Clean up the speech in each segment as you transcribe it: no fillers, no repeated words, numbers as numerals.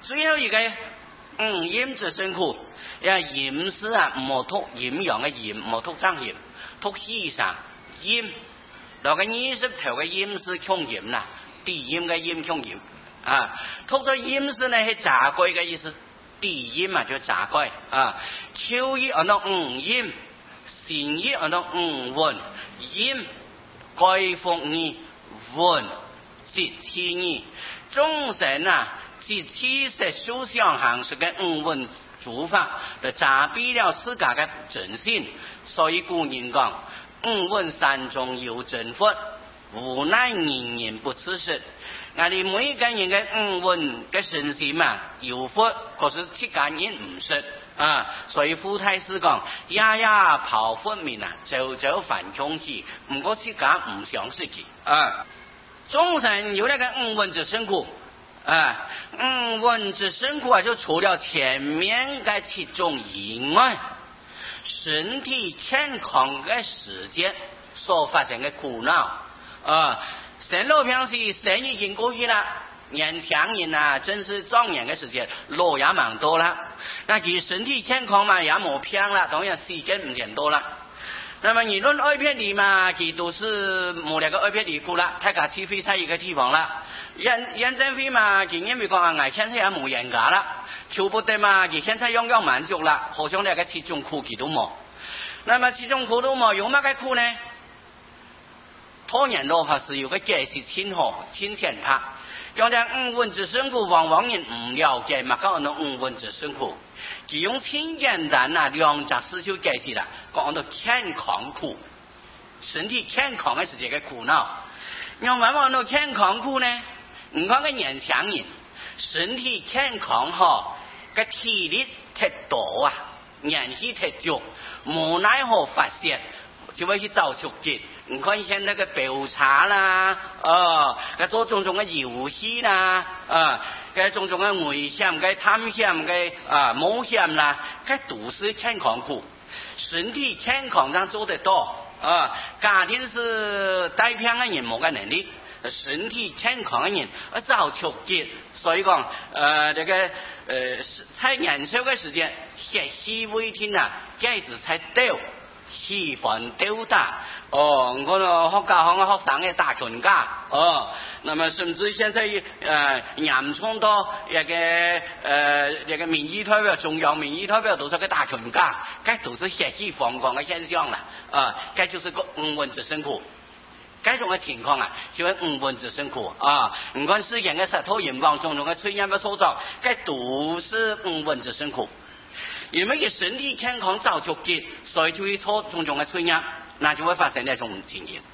最后一个阴之辛苦，阴是啊，冇读阴阳嘅阴，冇读张阴，读西上阴，那个20头嘅阴是强阴啦，地阴嘅阴强阴啊，读咗阴是呢係杂鬼嘅意思，地阴嘛就杂鬼啊，秋意按到阴，善意按到運，陰該服你運節氣你，眾神啊節氣是修相行是嘅運做法，就詐比了自家嘅真心，所以古人講運山中有真佛，無奈人人不知實。我哋每個人嘅運嘅神心嘛有佛，可是其他人唔識。啊，所以富太師講，呀呀跑佛面啊，走走反空氣，唔過自家唔想自己啊。眾生有那個運之辛苦啊，運之辛苦啊，就除了前面嘅其中以外，身體健康嘅時間所發生嘅苦惱啊，生老病死，生已經過去啦。年輕人啊，真是壯年嘅時間，路也蠻多啦。那佢身體健康嘛，也冇病啦，當然時間唔嫌多啦。那麼議論愛別離嘛，佢都是冇那個愛別離過啦，大家去飛在一個地方啦。驗證費嘛，佢因為講啊，現在也冇嚴格啦，求不得嘛，佢現在樣樣滿足啦，好像那個七種苦佢都冇。那麼七種苦都冇，有乜嘅苦呢？拖延落法是有個解釋清好清淺拍。講到運之辛苦，往往人唔了解嘛，講到運之辛苦，佢用清簡單啊兩隻字就解釋啦，講到健康苦，身體健康嘅是這個苦惱。要往往到健康苦呢，唔講個年輕人，身體健康好，個體力太多啊，年紀太足，無奈何發泄，就會去找出擊。你看現在個調查啦，做種種嘅遊戲啦，嘅種種嘅危險、嘅探險、嘅冒險啦，嘅都是健康苦。身體健康上做得到，家庭是帶病嘅人冇嘅能力，身體健康嘅人找出擊。所以講，這個在年少嘅時間學習為聽啊，這是才對。喜歡鬥打我哋學校行嘅學生嘅打群架那麼甚至現在嚴重到一個民意代表，中央民意代表都是個打群架，這都是血氣瘋狂嘅現象啦這就是個運之辛苦，這種嘅情況啊，就係運之辛苦唔管世間嘅石頭人亡種種嘅炊煙嘅所造，這都是運之辛苦。因為佢身體健康找出擊，所以就會錯種種嘅催壓，那就會發生那種情形。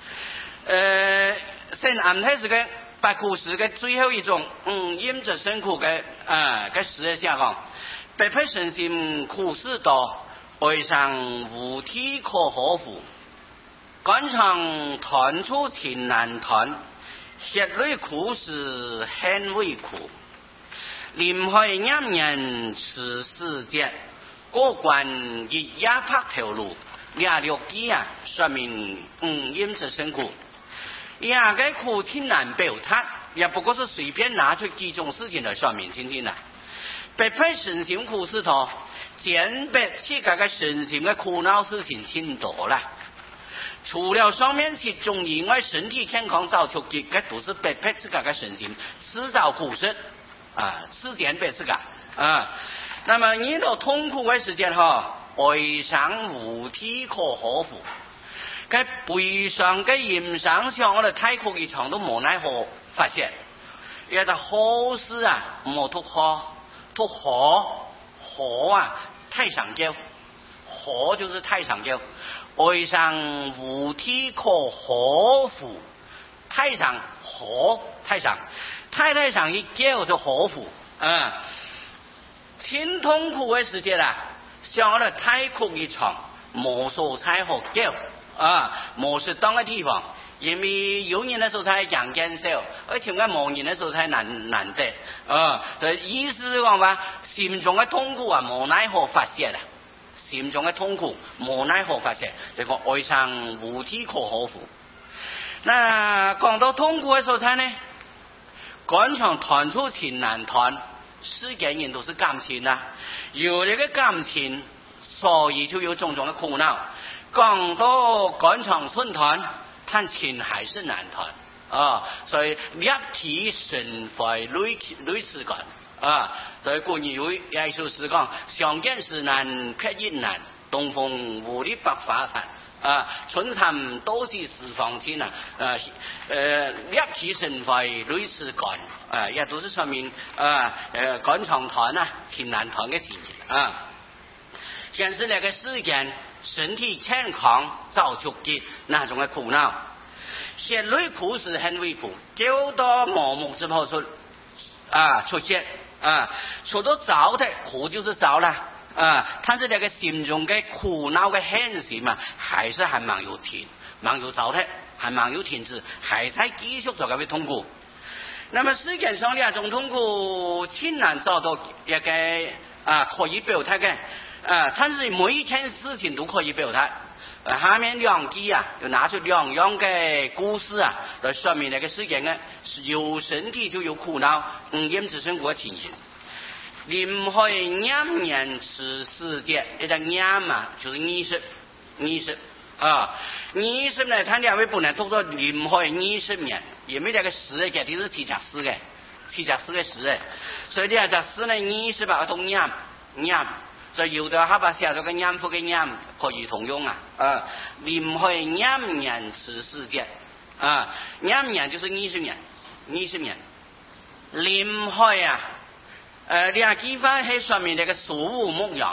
先安排這個八苦時嘅最後一種，陰之辛苦嘅嘅事下講，白髮身心苦事多，愛上無體可可負，肝腸斷處情難斷，血淚苦事很為苦，臨海啱人此世間。過關日夜拍頭路，26記啊，說明陰之辛苦。這個苦挺難表達，也不過是隨便拿出幾種事情來說明聽聽啦。白髮身心苦事多，簡白這個身心的苦惱事情挺多啦。除了上面其中以外，身體健康找出結個都是白髮這個身心遲早苦事是簡白這個那麼你到痛苦嘅時間哀傷無體可可負，嘅悲傷嘅憂傷上我哋太苦一場都無奈何發泄，有啲好事啊冇讀好，讀好好啊太上交，好就是太上交，哀傷無體可可負，太上好太上，太上一交就可負挺痛苦嘅時間啦，像我哋太苦一場，冇所太好叫冇適當嘅地方，因為有人嘅時候才強減少，而且冇人嘅時候才難得就意思講話，心中嘅痛苦啊冇奈何發泄啦，心中嘅痛苦冇奈何發泄，這個哀傷無體可可負。那講到痛苦嘅時候才呢，肝腸斷處情難斷。 世间人都是感情啊，有那个感情，所以就有种种的苦恼。讲到肝肠寸断，但情还是难断啊，所以立体神怀类似感啊。所以古语有一首诗讲：相见时难却亦难，东风无力百花残。啊，春潭都是四方天啊！立体神怀类似感啊，也都是说明肝肠断啊，情难断的情形啊。现是那个世间身体健康早出极那种的苦恼，血泪苦是很为苦，就到盲目之后出现啊，说到糟的苦就是糟了。但是那个心中的苦恼的现实嘛，还是还蛮有甜，蛮有糟的，还蛮有甜质，还在继续做个痛苦。那么世间上两种痛苦，挺难找到一个可以表态的但是每一件事情都可以表态。下面两句就拿出两样的故事来说明那个世间有身体就有苦恼，验证生活情形。临海廿年吃世界，这个廿嘛就是20呢，他两位不能读作临海20年，因为这个诗的这里是七十四的诗的，所以这个诗呢20把它读廿，所以有的他把写作个廿夫个廿可以通用临海廿年吃世界廿年就是20年，临海两句话是说明那个苏武牧羊，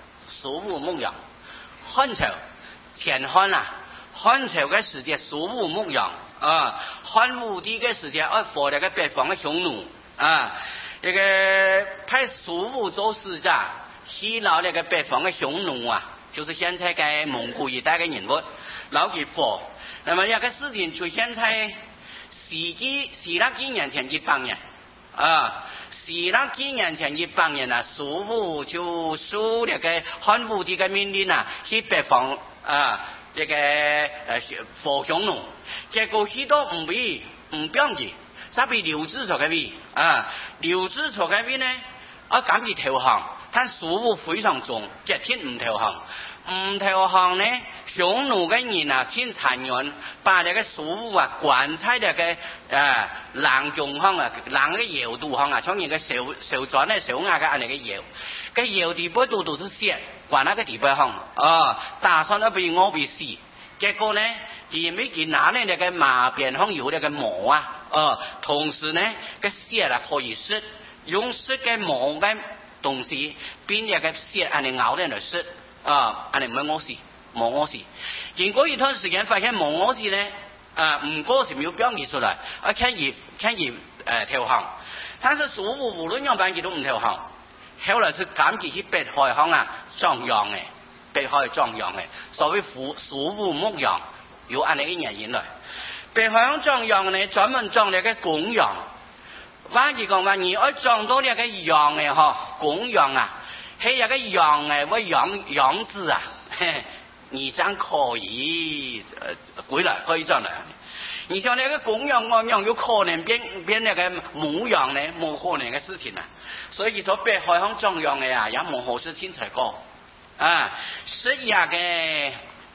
汉朝前汉汉朝的时间苏武牧羊汉武帝的时间佛那个北方的匈奴这个派苏武做使者，西老那个北方的匈奴就是现在的蒙古一带的人物，老给佛。那么这个事情出现在西那几年前100年西那几年前100年苏武就受那个汉武帝的命令去北方这个佛匈奴，结果许多唔表记，啥比刘志做嘅比刘志做嘅比呢敢去投降，但苏武非常重，决定唔投降呢，匈奴嘅人挺残忍，把那个苏武关在那个狼中巷狼嘅窑度巷像那个手转的手牙嘅那个窑，个窑地板都是血，关那个地板巷打算要被我被死，结果呢，因为佢拿那个马鞭上有那个毛同时呢个血可以食，用食嘅毛嘅东西，变那个血你咬在那食你冇屙屎，經過一段時間發現冇屙屎呢唔過是沒有表現出來可以投降，但是蘇武無論樣辦佢都唔投降，後來是趕住去北海鄉壯陽嘅，所謂蘇武牧羊有按呢個原因來，北海鄉壯陽呢專門壯呢個公羊，話佢講話你要壯到呢個羊嘅公羊係一個羊為羊子你這樣可以歸來可以賺來。你像那個公羊有可能變那個母羊呢，冇可能嘅事情所以說北海鄉壯羊嘅也冇好事情才講食日嘅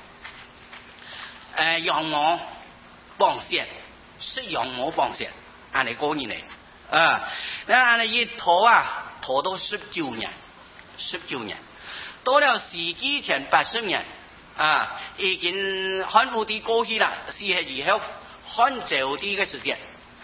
羊毛綁線，食羊毛綁線，按你過年嚟那按你一拖拖到19年，到了世紀前80年已經漢武帝過去了，死後以後漢昭帝嘅時間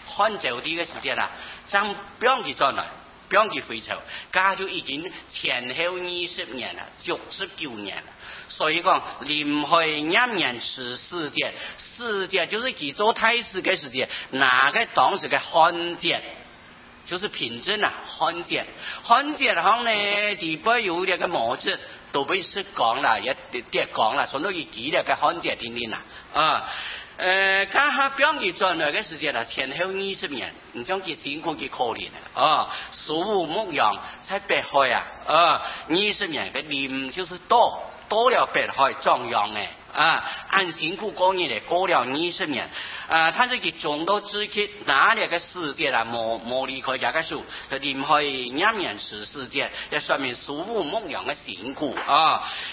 將標記轉來，標記回朝，家就已經前後20年了，69年了。所以講臨海廿年吃世界就是佢做太師嘅時間，那個當時嘅漢節就是平鎮漢節行呢地方有這個模式都被失講了，也跌講了，從到以幾那個漢節定定看下標記轉來嘅時間前後20年，你講佢辛苦佢可憐蘇武牧羊在北海20年嘅林就是多了北海壯陽按辛苦过年来过了20年，他这个中到之前哪里个世界啦，冇离开这个树，就离开2年10世界，也说明苏武牧羊的辛苦啊。